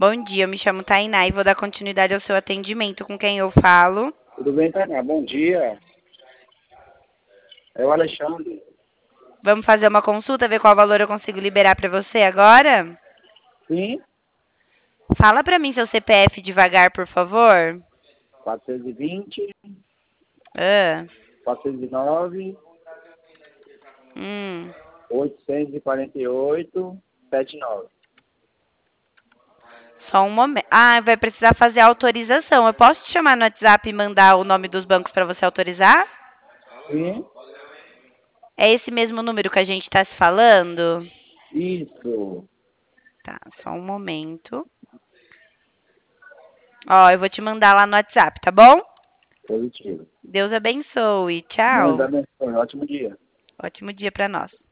Bom dia, eu me chamo Tainá e vou dar continuidade ao seu atendimento. Com quem eu falo? Tudo bem, Tainá? Bom dia. É o Alexandre. Vamos fazer uma consulta, ver qual valor eu consigo liberar para você agora? Sim, Fala para mim seu CPF devagar, por favor. 420, Ah, 409, hum. 848, 79. Só um momento. Ah, vai precisar fazer a autorização. Eu posso te chamar no WhatsApp e mandar o nome dos bancos para você autorizar? Sim, É esse mesmo número que a gente está se falando? isso. Tá, só um momento. Ó, eu vou te mandar lá no WhatsApp, tá bom? Positivo. Deus abençoe. Deus Tchau. abençoe. Ótimo dia. Ótimo dia para nós.